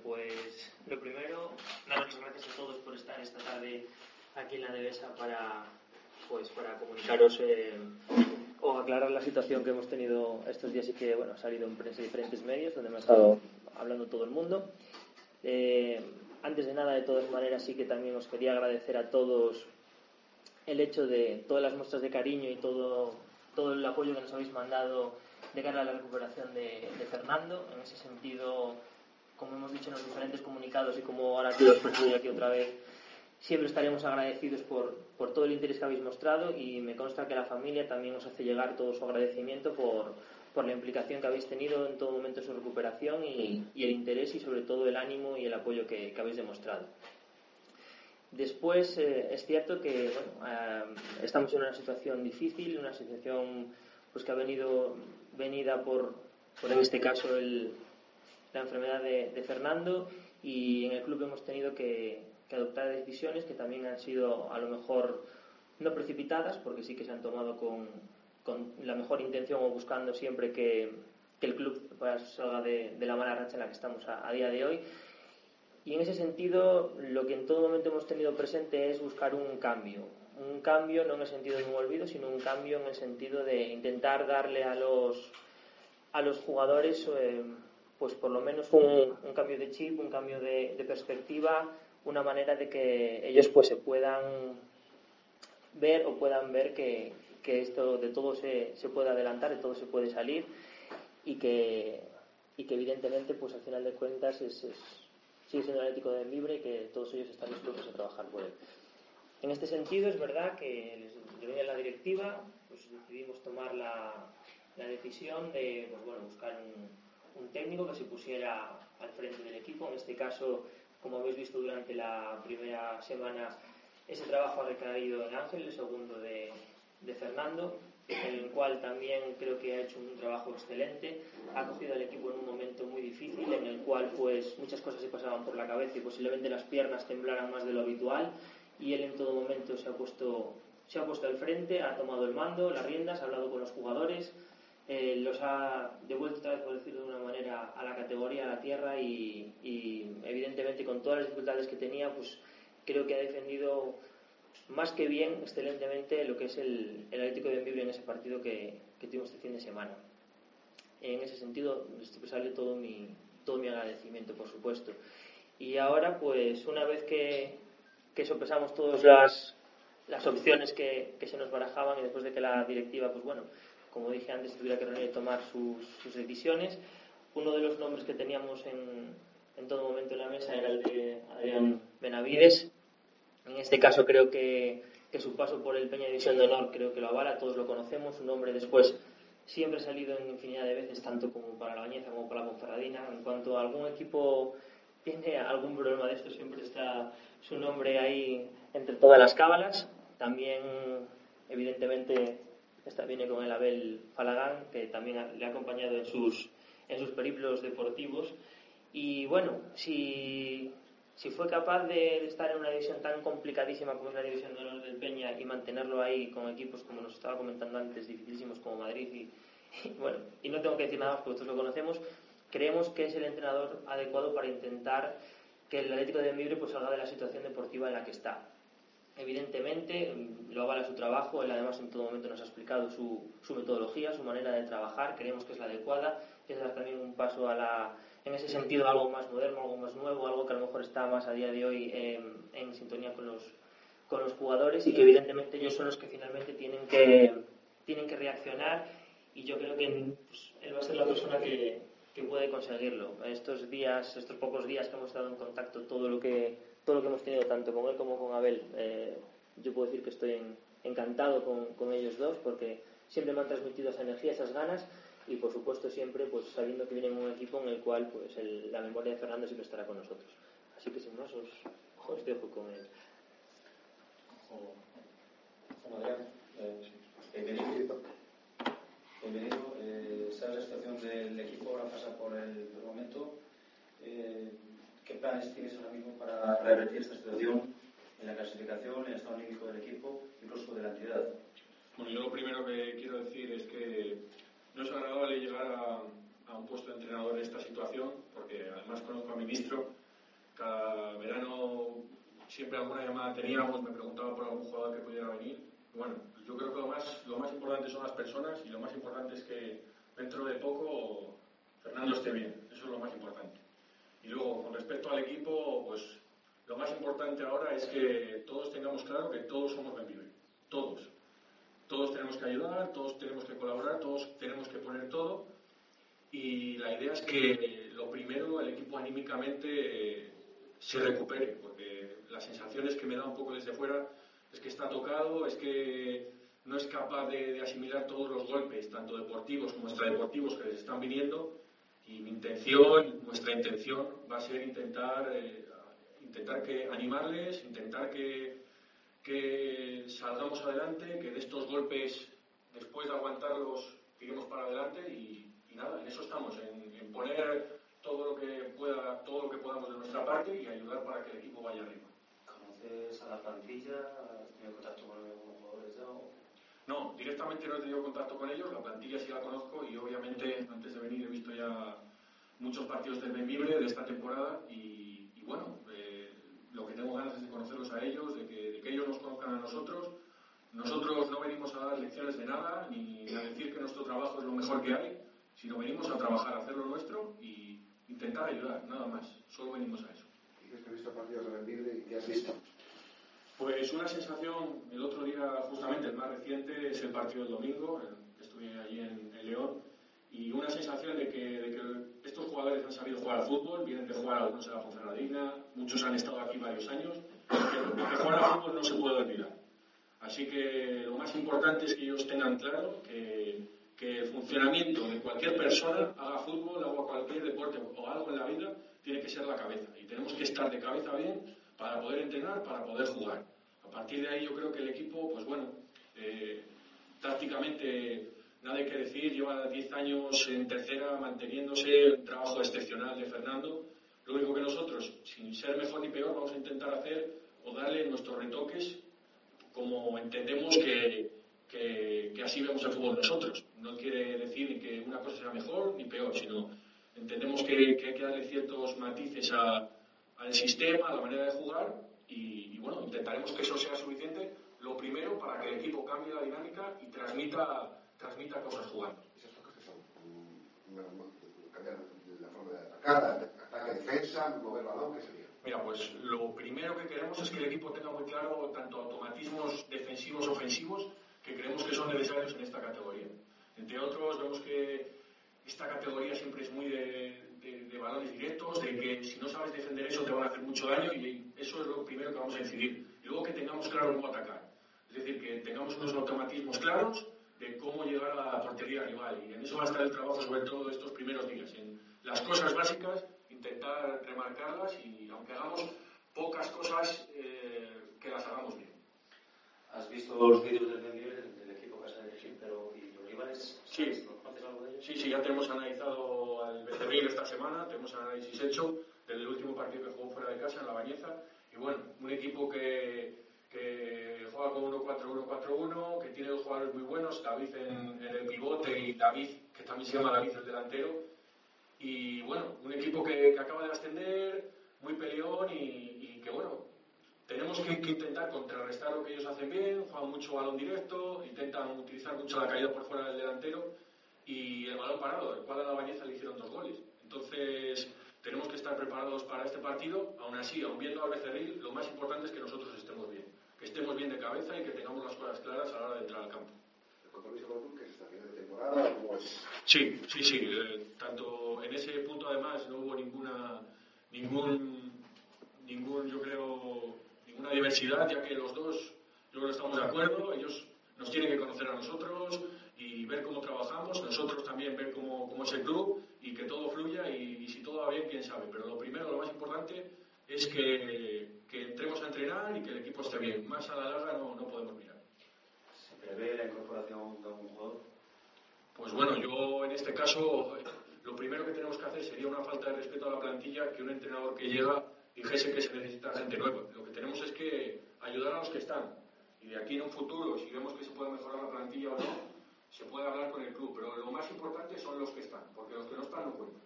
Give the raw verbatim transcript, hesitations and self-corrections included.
pues lo primero, daros las gracias a todos por estar esta tarde aquí en la Devesa para, pues, para comunicaros eh, o aclarar la situación que hemos tenido estos días y que bueno, ha salido en prensa y diferentes medios donde me ha estado hablando todo el mundo. Eh, antes de nada, de todas maneras, sí que también os quería agradecer a todos el hecho de todas las muestras de cariño y todo, todo el apoyo que nos habéis mandado de cara a la recuperación de, de Fernando. En ese sentido, como hemos dicho en los diferentes comunicados y como ahora quiero expresar aquí otra vez, siempre estaremos agradecidos por, por todo el interés que habéis mostrado, y me consta que la familia también os hace llegar todo su agradecimiento por, por la implicación que habéis tenido en todo momento en su recuperación y, y el interés y sobre todo el ánimo y el apoyo que, que habéis demostrado. Después, eh, es cierto que bueno, eh, estamos en una situación difícil, una situación pues, que ha venido venida por, por en este caso, el, la enfermedad de, de Fernando, y en el club hemos tenido que, que adoptar decisiones que también han sido a lo mejor no precipitadas, porque sí que se han tomado con, con la mejor intención o buscando siempre que, que el club pues, salga de, de la mala racha en la que estamos a, a día de hoy. Y en ese sentido, lo que en todo momento hemos tenido presente es buscar un cambio. Un cambio no en el sentido de un olvido, sino un cambio en el sentido de intentar darle a los, a los jugadores, eh, pues por lo menos un, un cambio de chip, un cambio de, de perspectiva, una manera de que ellos pues se puedan ver o puedan ver que, que esto de todo se, se puede adelantar, de todo se puede salir, y que, y que evidentemente pues al final de cuentas es... es sigue siendo el Atlético de Bembibre y que todos ellos están dispuestos a trabajar por él. En este sentido, es verdad que desde venía la directiva, pues decidimos tomar la, la decisión de pues, bueno, buscar un, un técnico que se pusiera al frente del equipo. En este caso, como habéis visto durante la primera semana, ese trabajo ha recaído en Ángel, el segundo de, de Fernando, en el cual también creo que ha hecho un trabajo excelente. Ha cogido al equipo en un momento muy difícil, en el cual pues muchas cosas se pasaban por la cabeza y posiblemente las piernas temblaran más de lo habitual, y él en todo momento se ha puesto, se ha puesto al frente, ha tomado el mando, las riendas, ha hablado con los jugadores, eh, los ha devuelto otra vez, por decirlo de una manera, a la categoría, a la tierra, y, y evidentemente con todas las dificultades que tenía, pues creo que ha defendido más que bien, excelentemente, lo que es el, el Atlético de Bembibre en ese partido que, que tuvimos este fin de semana. En ese sentido, expresarle todo mi, todo mi agradecimiento, por supuesto. Y ahora, pues, una vez que, que sopesamos todas las, las opciones que, que se nos barajaban, y después de que la directiva, pues bueno, como dije antes, tuviera que reunir y tomar sus, sus decisiones, uno de los nombres que teníamos en, en todo momento en la mesa era el de Adrián Benavides. En este caso creo que, que su paso por el Peña División de Honor creo que lo avala, todos lo conocemos, su nombre después siempre ha salido en infinidad de veces, tanto como para la Bañeza como para la Ponferradina. En cuanto a algún equipo tiene algún problema de esto, siempre está su nombre ahí entre todas las cábalas. También, evidentemente, esta viene con el Abel Falagán, que también le ha acompañado en sus, en sus periplos deportivos. Y bueno, si... Si fue capaz de estar en una división tan complicadísima como es la división de honor del Peña y mantenerlo ahí con equipos, como nos estaba comentando antes, dificilísimos como Madrid y, y bueno, y no tengo que decir nada más porque todos lo conocemos, creemos que es el entrenador adecuado para intentar que el Atlético de Bembibre pues salga de la situación deportiva en la que está. Evidentemente lo avala su trabajo, él además en todo momento nos ha explicado su, su metodología, su manera de trabajar, creemos que es la adecuada, es dar también un paso a la, en ese sentido, algo más moderno, algo más nuevo, algo que a lo mejor está más a día de hoy eh, en sintonía con los, con los jugadores, y que evidentemente ellos son los que finalmente tienen que, tienen que reaccionar, y yo creo que pues, él va a ser la persona que, que puede conseguirlo. Estos días, estos pocos días que hemos estado en contacto, todo lo que, todo lo que hemos tenido tanto con él como con Abel, eh, yo puedo decir que estoy en, encantado con, con ellos dos, porque siempre me han transmitido esa energía, esas ganas, y por supuesto siempre pues sabiendo que vienen un equipo en el cual pues el, la memoria de Fernando siempre estará con nosotros. Así que sin más os, os dejo con él. Juan Adrián, eh, bienvenido. Bienvenido. Eh, sabes la situación del equipo, ahora pasa por el momento. Eh, ¿Qué planes tienes ahora mismo para revertir esta situación en la clasificación, en el estado anímico del equipo, incluso de la entidad? Bueno, yo lo primero que quiero decir es que no es agradable llegar a, a a un puesto de entrenador en esta situación, porque además conozco al ministro. Cada verano siempre alguna llamada teníamos, me preguntaba por algún jugador que pudiera venir. Bueno, yo creo que lo más, lo más importante son las personas, y lo más importante es que dentro de poco Fernando esté bien. Eso es lo más importante. Y luego, con respecto al equipo, pues lo más importante ahora es que todos tengamos claro que todos somos Bembibre. Todos. Todos tenemos que ayudar, todos tenemos que colaborar, todos tenemos que poner todo. Y la idea es que lo primero, el equipo anímicamente se recupere, porque las sensaciones que me da un poco desde fuera es que está tocado, es que no es capaz de, de asimilar todos los golpes, tanto deportivos como extradeportivos, que les están viniendo. Y mi intención, nuestra intención va a ser intentar, eh, intentar que animarles, intentar que, que salgamos adelante, que de estos golpes, después de aguantarlos, tiremos para adelante y, y nada, en eso estamos, en, en poner todo lo que pueda, todo lo que podamos de nuestra parte y ayudar para que el equipo vaya arriba. ¿Conoces a la plantilla? ¿Has tenido contacto con algunos jugadores ya? O... No, directamente no he tenido contacto con ellos, la plantilla sí la conozco y obviamente antes de venir he visto ya muchos partidos del Bembibre de esta temporada y, y bueno, eh, lo que tengo ganas es de conocerlos a ellos, de que, de que ellos nos conozcan a nosotros. Nosotros no venimos a dar lecciones de nada ni a decir que nuestro trabajo es lo mejor que hay, sino venimos a trabajar, a hacer lo nuestro y intentar ayudar, nada más, solo venimos a eso. Dices que has visto partidos de Bembibre y ¿qué has visto? Pues una sensación, el otro día justamente el más reciente es el partido del domingo, estuve allí en, en León, y una sensación de que, de que estos jugadores han sabido jugar al fútbol, vienen de jugar algunos en la Ponferradina, muchos han estado aquí varios años, y que, que jugar al fútbol no se puede olvidar. Así que lo más importante es que ellos tengan claro que, que el funcionamiento de cualquier persona, haga fútbol, haga cualquier deporte o algo en la vida, tiene que ser la cabeza, y tenemos que estar de cabeza bien para poder entrenar, para poder jugar. A partir de ahí yo creo que el equipo, pues bueno, eh, tácticamente nada hay que decir, lleva diez años en tercera manteniéndose, un trabajo excepcional de Fernando. Lo único que nosotros, sin ser mejor ni peor, vamos a intentar hacer o darle nuestros retoques como entendemos que, que, que así vemos el fútbol nosotros. No quiere decir ni que una cosa sea mejor ni peor, sino entendemos que, que hay que darle ciertos matices a al sistema, a la manera de jugar y, y bueno, intentaremos que eso sea suficiente, lo primero para que el equipo cambie la dinámica y transmita, transmita cosas jugando. ¿Esas cosas que son? ¿Cambiar la forma de atacar, ataque, defensa, mover balón? ¿Qué sería? Mira, pues lo primero que queremos es que el equipo tenga muy claro tanto automatismos defensivos, ofensivos, que creemos que son necesarios en esta categoría. Entre otros, vemos que esta categoría siempre es muy de De, de balones directos, de que si no sabes defender eso te van a hacer mucho daño y eso es lo primero que vamos a incidir. Y luego que tengamos claro cómo atacar. Es decir, que tengamos unos automatismos claros de cómo llegar a la portería rival. Y en eso va a estar el trabajo sobre todo estos primeros días. En las cosas básicas, intentar remarcarlas y aunque hagamos pocas cosas, eh, que las hagamos bien. ¿Has visto los vídeos del Bembibre, del equipo que has elegido, pero y los rivales? Sí. ¿Conoces algo de ellos? Sí, sí, ya tenemos analizado al Becerril esta semana, tenemos el análisis hecho del último partido que jugó fuera de casa en La Bañeza. Y bueno, un equipo que, que juega con uno cuatro uno cuatro uno, que tiene dos jugadores muy buenos, David en, en el pivote y David, que también se llama David el delantero. Y bueno, un equipo que, que acaba de ascender, muy peleón y, y que bueno, tenemos que, que intentar contrarrestar lo que ellos hacen bien, juegan mucho balón directo, intentan utilizar mucho la caída por fuera del delantero y el balón parado, el cual a La Bañeza le hicieron dos goles. Entonces tenemos que estar preparados para este partido. Aún así, aún viendo al Becerril, lo más importante es que nosotros estemos bien, que estemos bien de cabeza y que tengamos las cosas claras a la hora de entrar al campo. ¿El compromiso con tú, que es esta final de temporada, cómo es? Sí, sí, sí. Eh, tanto en ese punto además no hubo ninguna, ningún, ningún, yo creo, ninguna diversidad, ya que los dos, yo creo que estamos de acuerdo. Ellos nos tienen que conocer a nosotros y ver cómo trabajamos, nosotros también ver cómo, cómo es el club y que todo fluya y, y si todo va bien, quién sabe. Pero lo primero, lo más importante es que, que entremos a entrenar y que el equipo esté bien. Más a la larga no, no podemos mirar. ¿Se prevé la incorporación de algún jugador? Pues bueno, yo en este caso lo primero que tenemos que hacer sería una falta de respeto a la plantilla que un entrenador que llega dijese que se necesita gente nueva. Lo que tenemos es que ayudar a los que están y de aquí en un futuro, si vemos que se puede mejorar la plantilla o no, se puede hablar con el club, pero lo más importante son los que están, porque los que no están no cuentan.